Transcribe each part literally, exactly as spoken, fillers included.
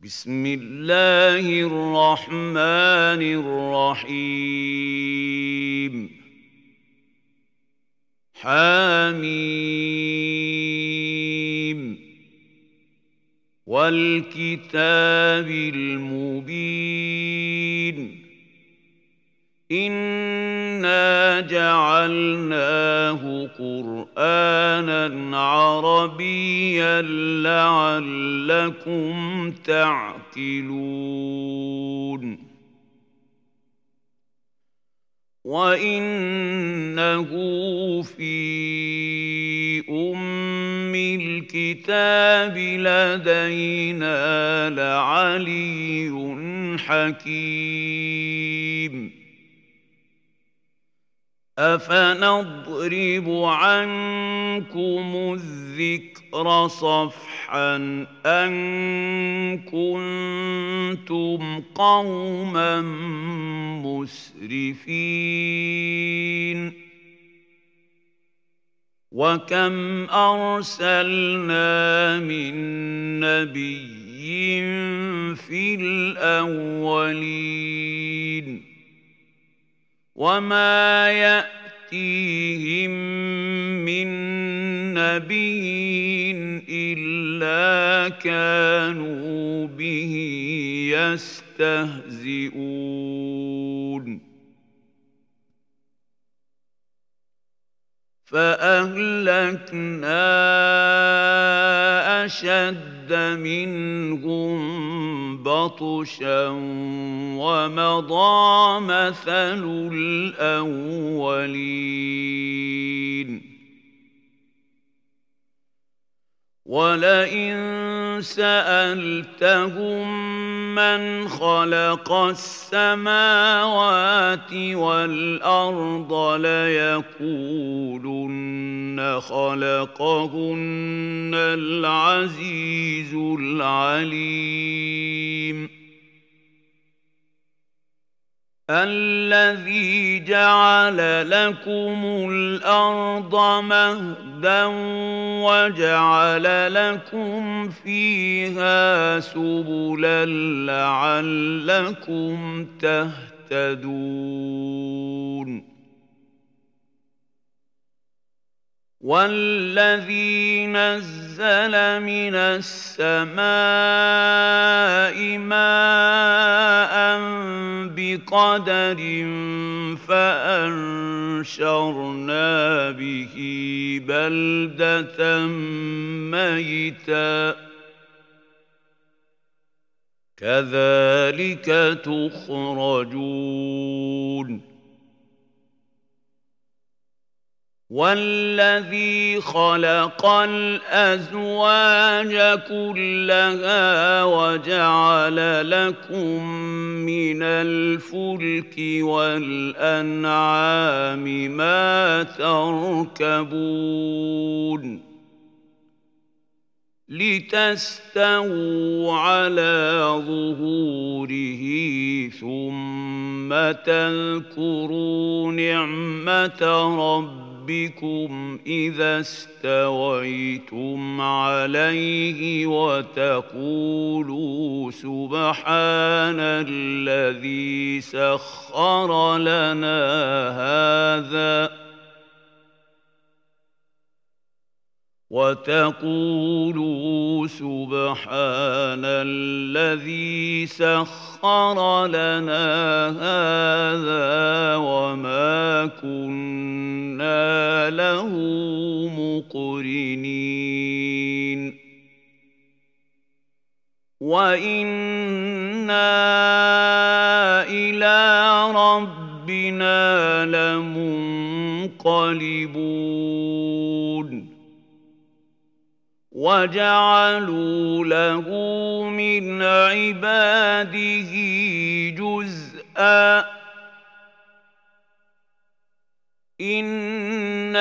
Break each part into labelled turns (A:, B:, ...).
A: بسم الله الرحمن الرحيم حميم والكتاب المبين إنا جعلناه قرآنا عربيا لعلكم تعقلون وإنه في أم الكتاب لدينا لعلي حكيم أفنضرب عنكم الذكر صفحا أن كنتم قوما مسرفين وكم أرسلنا من نبي في الأولين وما يأتيهم من نبي إلا كانوا به يستهزئون فأهلكنا أشد منهم بطشا ومضى مثل الأولين ولئن سألتهم من خلق السماوات والأرض ليقولن خلقهن العزيز العليم الذي جعل لكم الأرض مهدا وجعل لكم فيها سبلا لعلكم تهتدون والذي نزل من السماء ماء بقدر فأنشرنا به بلدة ميتا كذلك تخرجون والذي خلق الأزواج كلها وجعل لكم من الفلك والأنعام ما تركبون لتستووا على ظهوره ثم تذكروا نعمة ربكم ربكم إذا استويتم عليه وتقولوا سبحان الذي سخر لنا هذا وتقولوا سبحان الذي سخر لنا هذا وما كنا له مقرنين وإنا إلى ربنا لمنقلبون وجعلوا له من عباده جزءا إن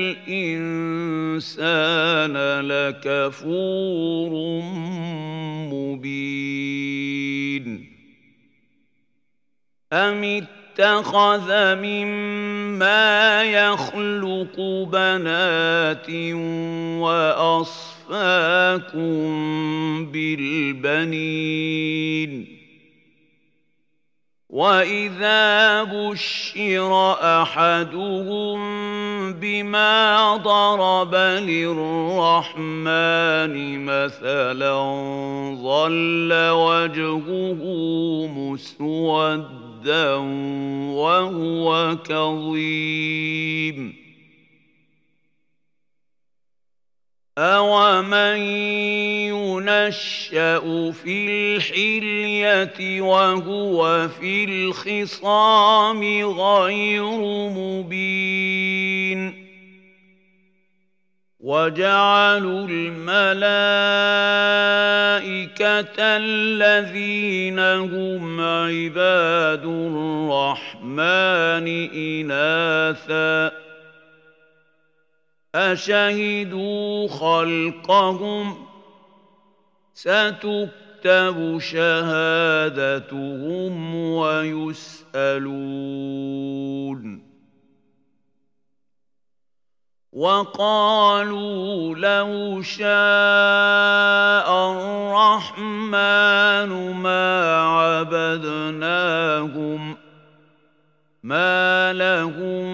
A: الإنسان لكفور مبين أم اتخذ مما يخلق بنات وأصفاكم بالبنين وإذا بشر أحدهم بما ضرب للرحمن مثلا ظل وجهه مسودا وهو كظيم أَوَمَن يُنَشَّأُ فِي الْحِلْيَةِ وَهُوَ فِي الْخِصَامِ غَيْرُ مُبِينٍ وَجَعَلُوا الْمَلَائِكَةَ الَّذِينَ هُمْ عِبَادُ الرَّحْمَنِ إِنَاثًا أشهدوا خلقهم ستكتب شهادتهم ويسألون وقالوا لو شاء الرحمن ما عبدناهم ما لهم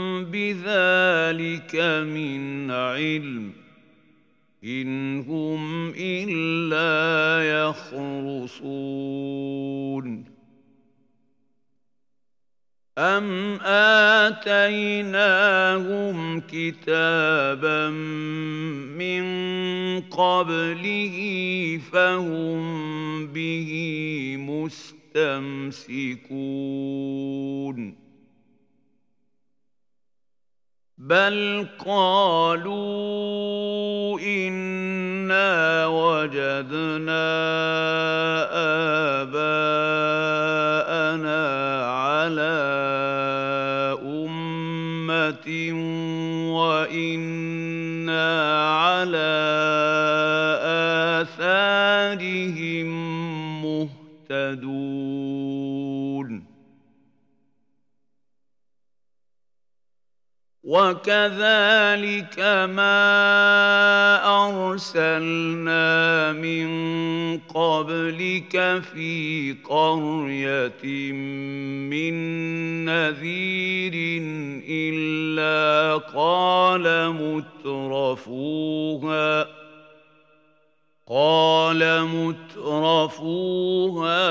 A: بذلك من علم إن هم إلا يخرصون أم آتيناهم كتابا من قبله فهم به مستمسكون بل قالوا إنا وجدنا آباءنا على أمة وإنا على آثارهم مهتدون وكذلك ما أرسلنا من قبلك في قرية من نذير إلا قال مترفوها قال مترفوها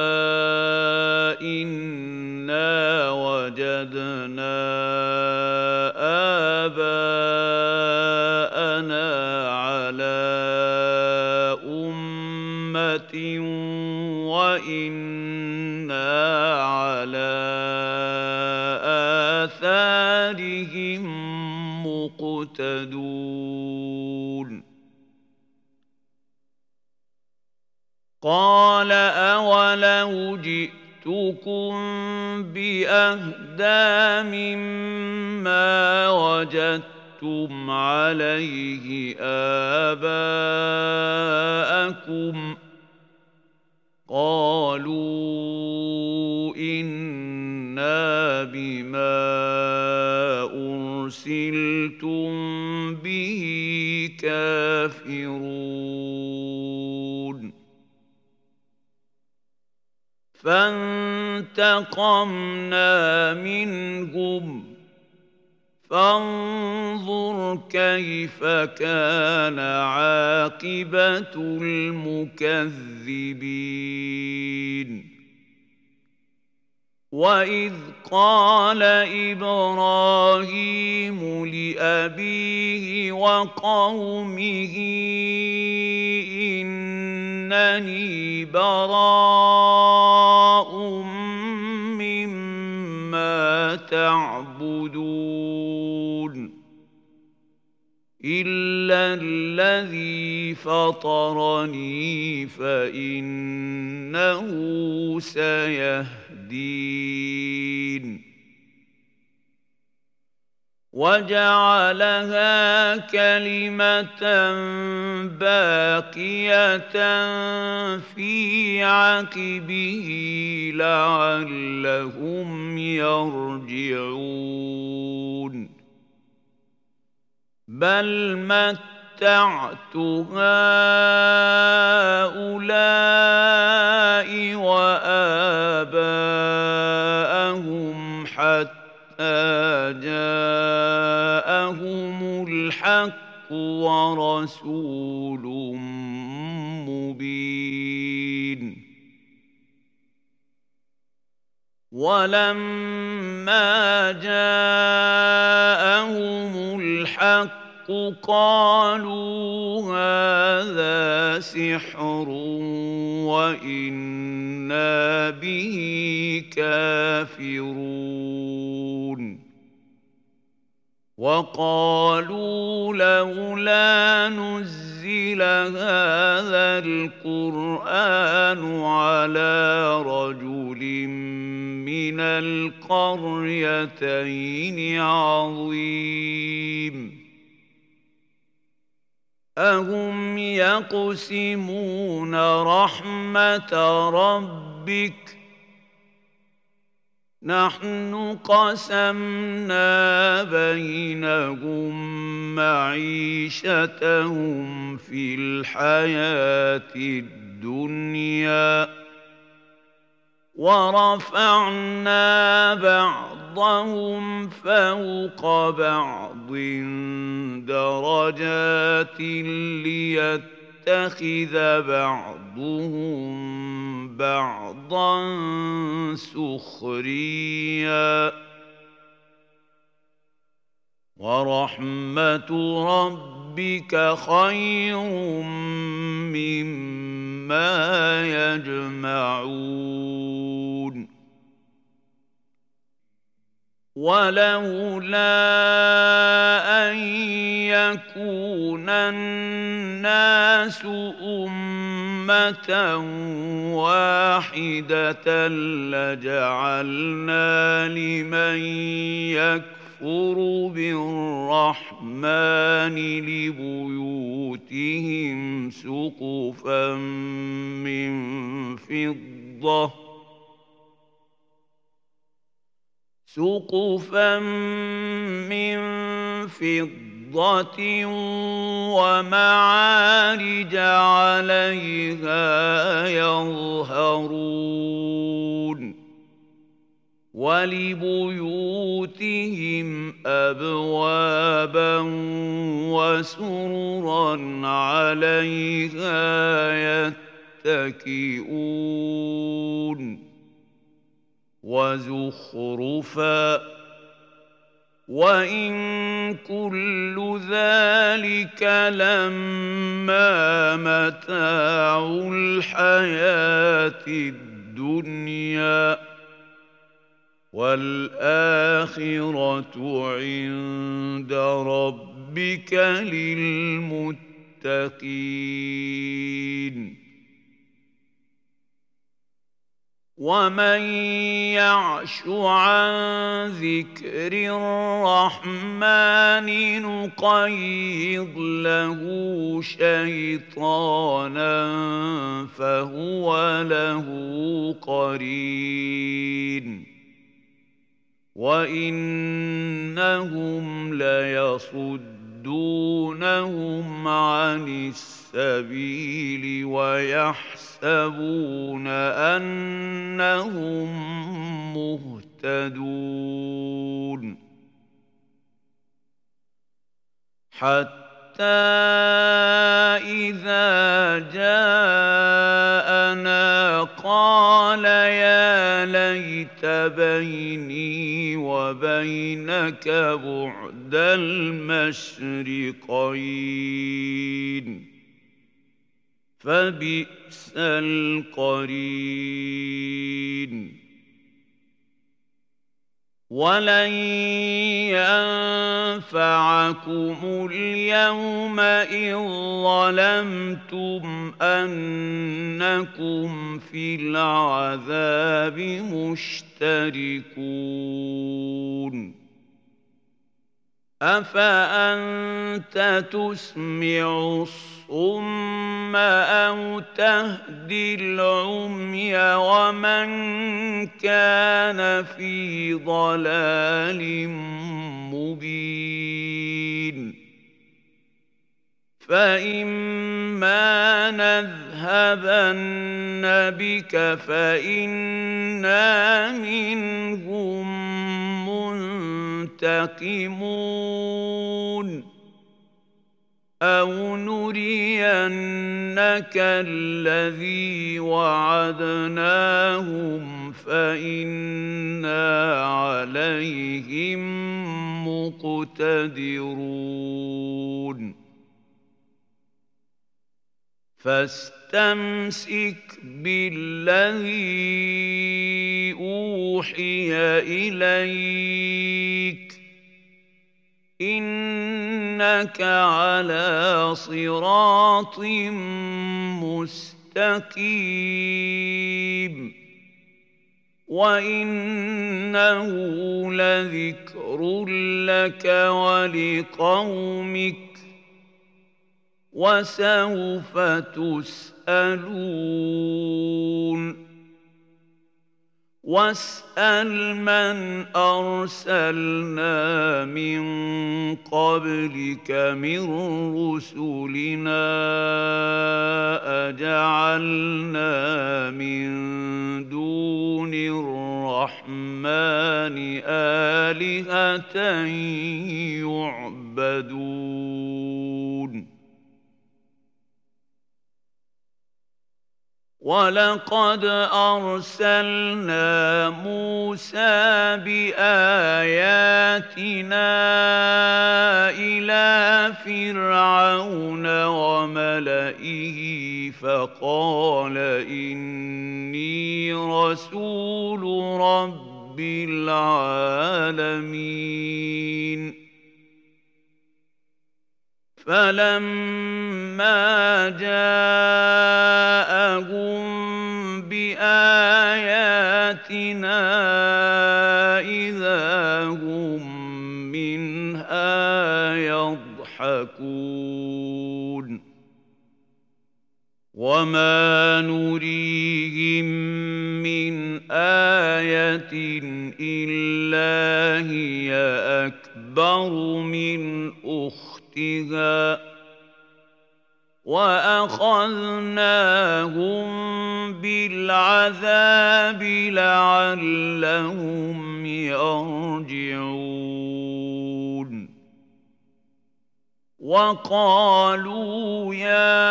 A: إنا وجدنا آباءنا على أمة وإنا على آثارهم مقتدون قال أولو جئتكم بأهدى مما وجدتم عليه آباءكم قالوا إنا بما أرسلتم به كافرون فانتقمنا منهم فانظر كيف كان عاقبة المكذبين وإذ قال إبراهيم لأبيه وقومه إنني براء مما تعبدون إلا الذي فطرني فإنه سيهدين وجعلها كلمة باقية في عقبه لعلهم يرجعون بل متعت هؤلاء وآباءهم حتى جاءهم الحق ورسول مبين ولما جاءهم الحق قالوا هذا سحر وإنا به كافرون وقالوا لولا نزل هذا القرآن على رجل من القريتين عظيم أهم يقسمون رحمة ربك نحن قسمنا بينهم معيشتهم في الحياة الدنيا ورفعنا بعضهم فوق بعض درجات ليتخذ بعضهم بعضا سخريا ورحمة ربك خير مما يجمعون ولولا أن يكون الناس أمة واحدة لجعلنا لمن يكفر بالرحمن لبيوتهم سقفا من فضة سقفا من فضة ومعارج عليها يظهرون ولبيوتهم أبوابا وسررا عليها يتكئون وزخرفا وإن كل ذلك لما متاع الحياة الدنيا والآخرة عند ربك للمتقين ومن يعش عن ذكر الرحمن نقيض له شيطانا فهو له قرين وإنهم ليصدونهم عن السبيل ويحسبون أنهم مهتدون حتى إذا جاءنا قال يا ليت بيني وبينك بعد المشرقين فبئس القرين ولن ينفعكم اليوم إذ ظلمتم أنكم في العذاب مشتركون أفأنت تسمع الصم أو تهدي العمي ومن كان في ضلال مبين فإما نذهبن بك فإنا منهم منتقمون أو نرينك الذي وعدناهم فإنا عليهم مقتدرون فاستمسك بالذي أوحي إليك إنك على صراط مستقيم وإنه لذكر لك ولقومك وسوف تسألون واسأل من أرسلنا من قبلك من رسلنا أجعلنا من دون الرحمن آلهة يعبدون ولقد أرسلنا موسى بآياتنا إلى فرعون وملئه فقال إني رسول رب العالمين فلما جاءهم بآياتنا إذا هم منها يضحكون وما نريهم من آية إلا هي أكبر من أختها وأخذناهم بالعذاب لعلهم يرجعون وقالوا يا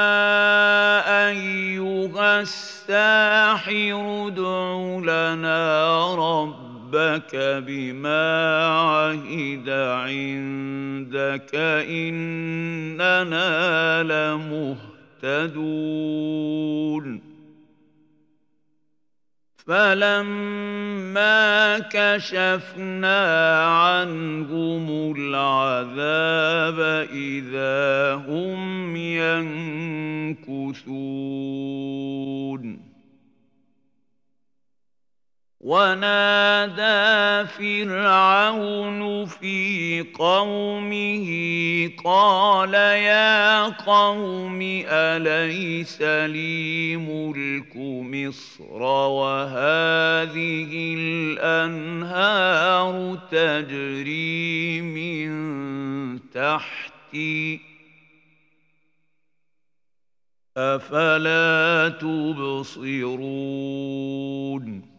A: أيها الساحر ادع لنا ربك ربك بما عهد عندك إننا لمهتدون فلما كشفنا عنهم العذاب إذا هم ينكثون ونادى فرعون في قومه قال يا قوم أليس لي ملك مصر وهذه الأنهار تجري من تحتي أفلا تبصرون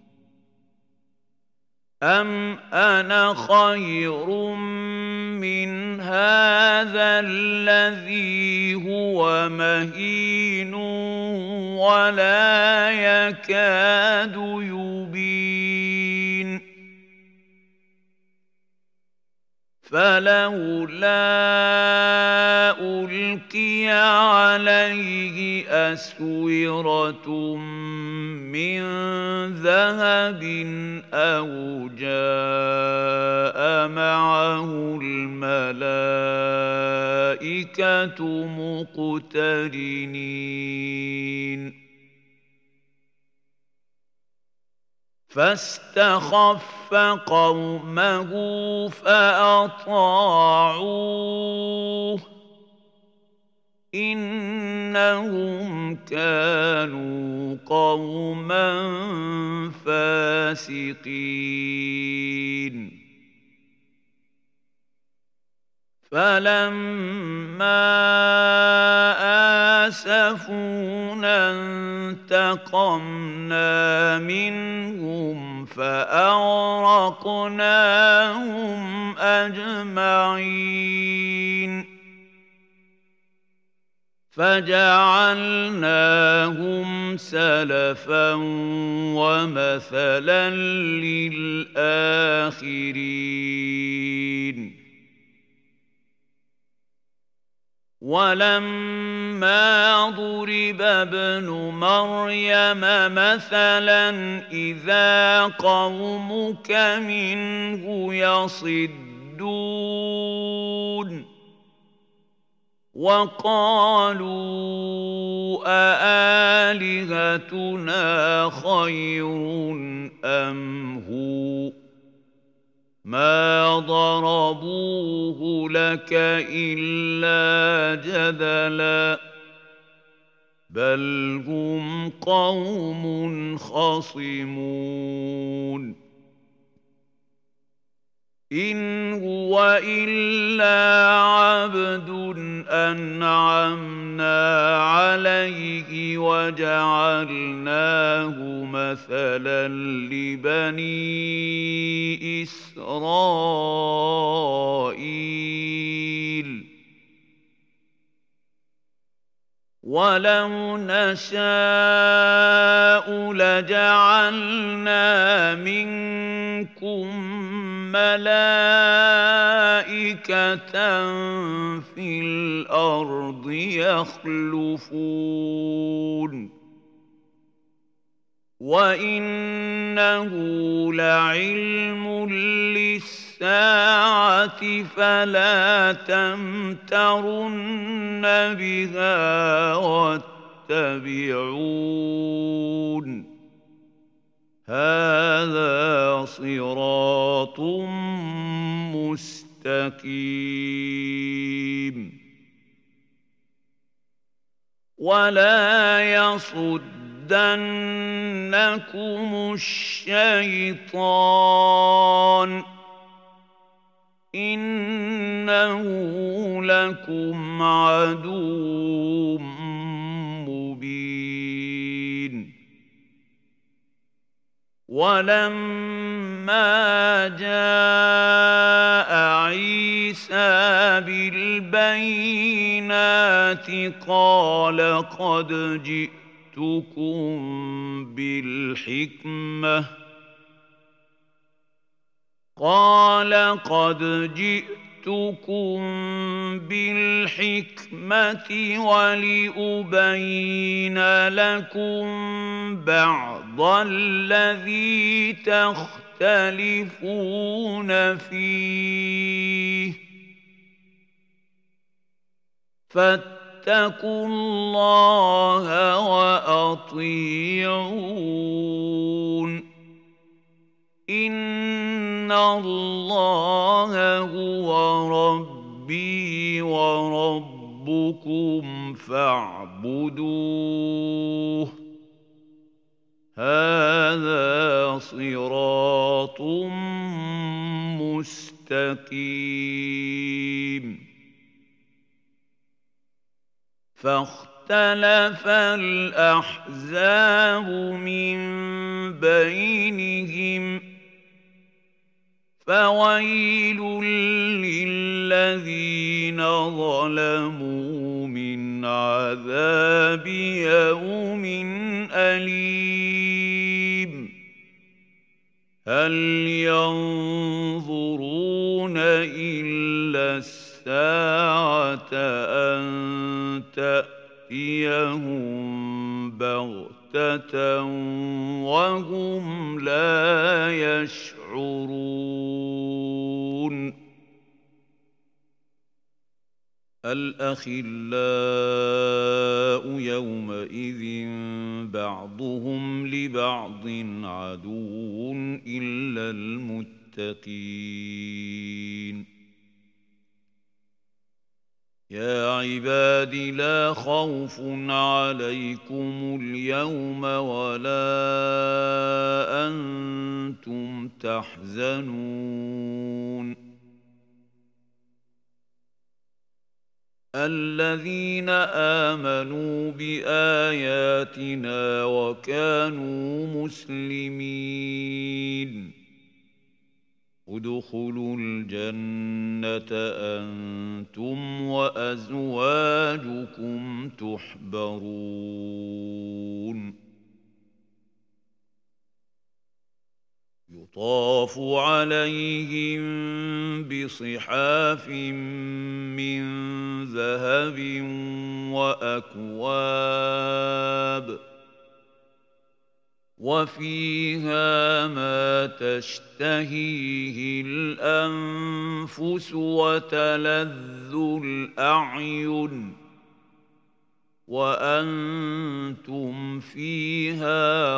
A: أم أنا خير من هذا الذي هو مهين ولا يكاد يبين فلولا ألقي عليه أسورة من ذهب أو جاء معه الملائكة مقترنين فاستخف قومه فأطاعوه إنهم كانوا قوما فاسقين فلما آسفونا انتقمنا منهم فأغرقناهم أجمعين فجعلناهم سلفا ومثلا للآخرين ولما ضرب ابن مريم مثلا إذا قومك منه يصدون وقالوا أآلهتنا خير أم هو ما ضربوه لك إلا جدلا بل هم قوم خصمون إن هو إلا عبد أنعمنا عليه وجعلناه مثلا لبني إسرائيل ولو نشاء لجعلنا منكم ملائكة في الأرض يخلفون وإنه لعلم للساعة فلا تمترن بها واتبعون هذا صراط مستقيم ولا يصدنكم الشيطان إنه لكم عدو مبين ولما جاء عيسى بالبينات قال قد جئتكم بالحكمة قال قد جئتكم بالحكمة ولأبين لكم بعض الذي تختلفون فيه فاتقوا الله وأطيعون إن الله هو ربي وربكم فاعبدوه هذا صراط مستقيم فاختلف الأحزاب من بينهم فويل للذين ظلموا من عذاب يوم أليم هل ينظرون إلا الساعة أن تأتيهم بغتة وهم لا يشعرون الأخلاء يومئذ بعضهم لبعض عدو إلا المتقين يا عباد لا خوف عليكم اليوم ولا أنتم تحزنون الذين آمنوا بآياتنا وكانوا مسلمين ادخلوا الجنة أنتم وأزواجكم تحبرون يطاف عليهم بصحاف من ذهب وأكواب وفيها ما تشتهيه الأنفس وتلذ الأعين وأنتم فيها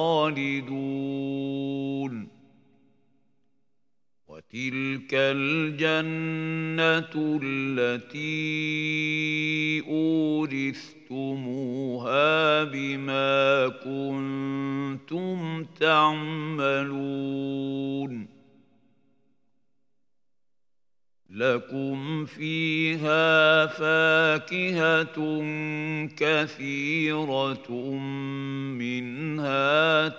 A: خالدون وتلك الجنة التي أورثتموها بما كنتم تعملون لكم فيها فاكهة كثيرة منها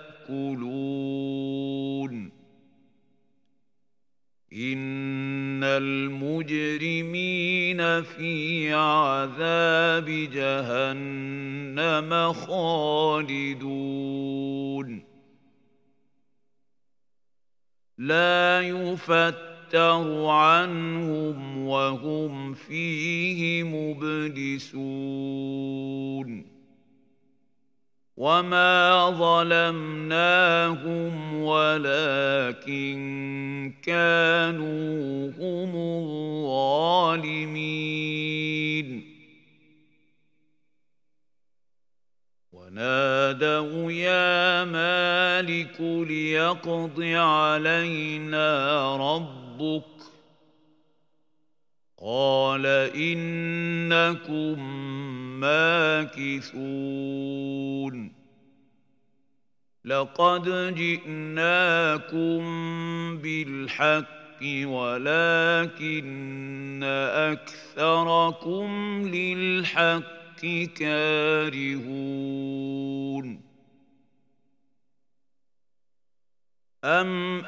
A: تأكلون إن المجرمين في عذاب جهنم خالدون لا يفتر عنهم وهم فيه مبلسون وما ظلمناهم ولكن كانوا هم الظالمين ونادوا يا مالك ليقض علينا ربك قال إنكم ماكثون لقد جئناكم بالحق ولكن أكثركم للحق كارهون أم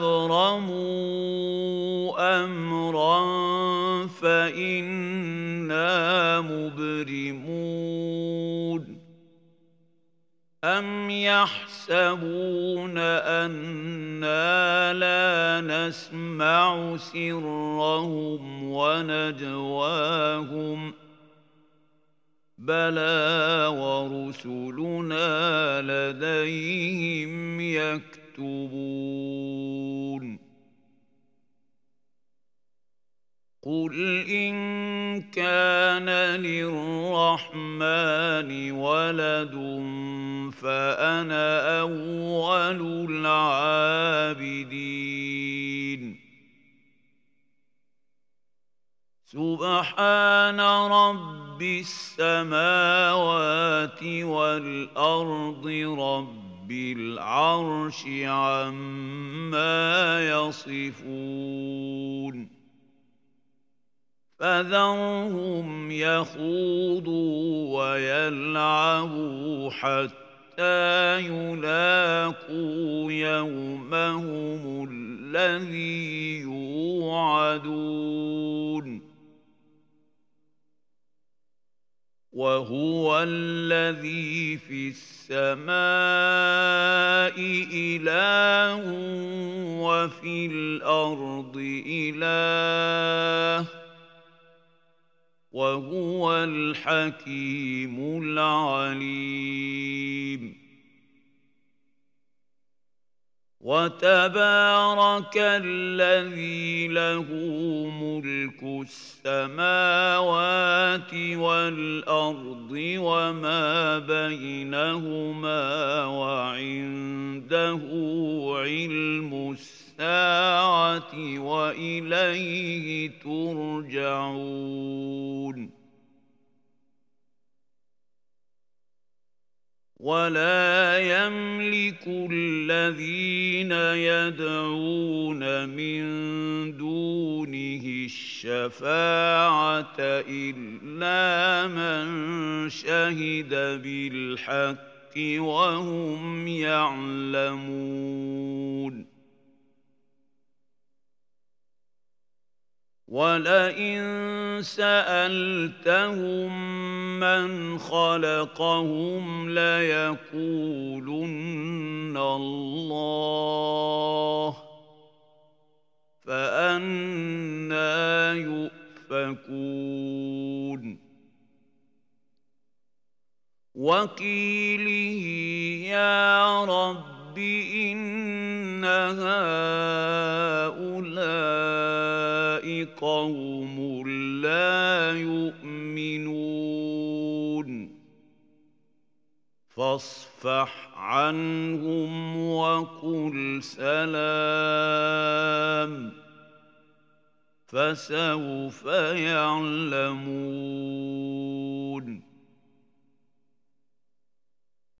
A: أبرموا أمرا فإنا مبرمون أم يحسبون أنا لا نسمع سرهم ونجواهم بلى ورسلنا لديهم يكتبون قل إن كان للرحمن ولد فأنا أول العابدين سبحان رب السماوات والأرض رب العرش عما يصفون فذرهم يخوضوا ويلعبوا حتى يلاقوا يومهم الذي يوعدون وهو الذي في السماء إله وفي الأرض إله وهو الحكيم العليم وتبارك الذي له ملك السماوات والأرض وما بينهما وعنده علم الساعة وإليه ترجعون ولا يملك الذين يدعون من دونه الشفاعة إلا من شهد بالحق وهم يعلمون وَلَئِن سَأَلْتَهُم مَّنْ خَلَقَهُمْ لَيَقُولُنَّ اللَّهُ فَأَنَّىٰ يُؤْفَكُونَ وَقِيلِهِ يَا رَبِّ إِنَّ هَٰؤُلَاءِ قَوْمٌ لَّا يُؤْمِنُونَ فَاصْفَحْ عَنْهُمْ وَقُلْ سَلَامٌ فَسَوْفَ يَعْلَمُونَ